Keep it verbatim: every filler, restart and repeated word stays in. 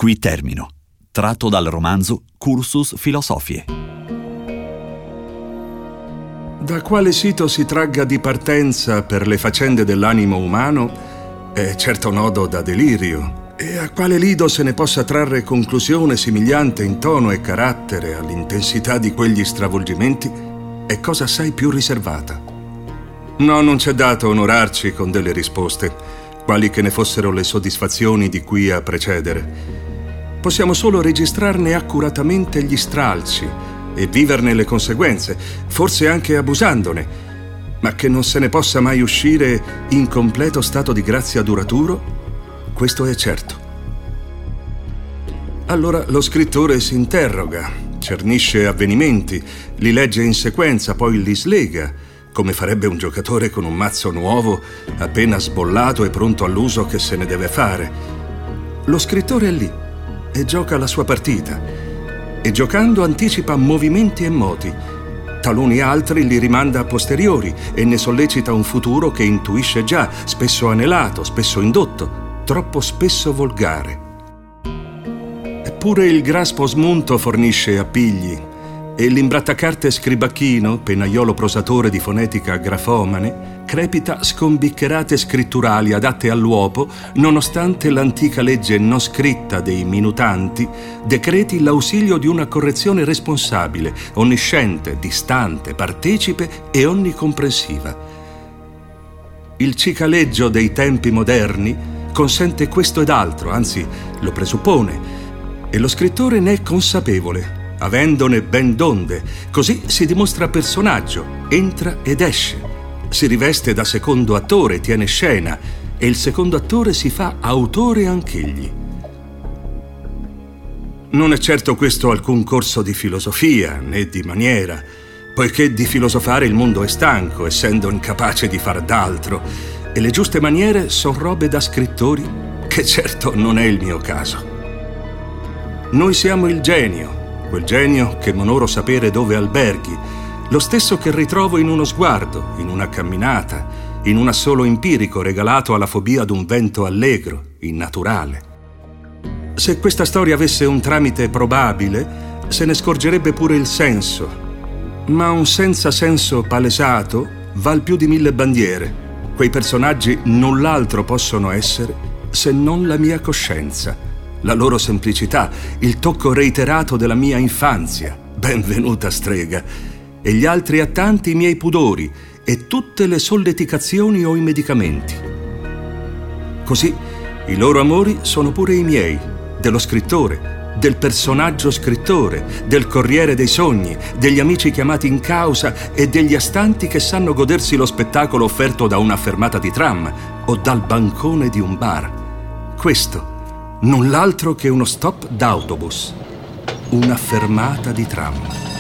Qui termino. Tratto dal romanzo Cursus Philosophiae. Da quale sito si tragga di partenza per le faccende dell'animo umano è certo nodo da delirio, e a quale lido se ne possa trarre conclusione somigliante in tono e carattere all'intensità di quegli stravolgimenti è cosa assai più riservata. No, non c'è dato onorarci con delle risposte, quali che ne fossero le soddisfazioni di qui a precedere. Possiamo solo registrarne accuratamente gli stralci e viverne le conseguenze, forse anche abusandone, ma che non se ne possa mai uscire in completo stato di grazia duraturo, questo è certo. Allora lo scrittore si interroga, cernisce avvenimenti, li legge in sequenza, poi li slega, come farebbe un giocatore con un mazzo nuovo, appena sbollato e pronto all'uso che se ne deve fare. Lo scrittore è lì e gioca la sua partita, e giocando anticipa movimenti e moti. Taluni altri li rimanda a posteriori e ne sollecita un futuro che intuisce già, spesso anelato, spesso indotto, troppo spesso volgare. Eppure il graspo smunto fornisce appigli, e l'imbrattacarte scribacchino, pennaiolo prosatore di fonetica grafomane, crepita scombiccherate scritturali adatte all'uopo, nonostante l'antica legge non scritta dei minutanti decreti l'ausilio di una correzione responsabile, onnisciente, distante, partecipe e onnicomprensiva. Il cicaleggio dei tempi moderni consente questo ed altro, anzi lo presuppone, e lo scrittore ne è consapevole, avendone ben donde. Così si dimostra personaggio, entra ed esce, si riveste da secondo attore, tiene scena, e il secondo attore si fa autore anch'egli. Non è certo questo alcun corso di filosofia né di maniera, poiché di filosofare il mondo è stanco, essendo incapace di far d'altro, e le giuste maniere son robe da scrittori, che certo non è il mio caso. Noi siamo il genio, quel genio che m'onoro sapere dove alberghi, lo stesso che ritrovo in uno sguardo, in una camminata, in un assolo empirico regalato alla fobia d'un vento allegro, innaturale. Se questa storia avesse un tramite probabile, se ne scorgerebbe pure il senso, ma un senza senso palesato val più di mille bandiere. Quei personaggi null'altro possono essere se non la mia coscienza, la loro semplicità, il tocco reiterato della mia infanzia, benvenuta strega, e gli altri attanti i miei pudori e tutte le solleticazioni o i medicamenti. Così i loro amori sono pure i miei, dello scrittore, del personaggio scrittore, del corriere dei sogni, degli amici chiamati in causa e degli astanti che sanno godersi lo spettacolo offerto da una fermata di tram o dal bancone di un bar. Questo null'altro che uno stop d'autobus, una fermata di tram.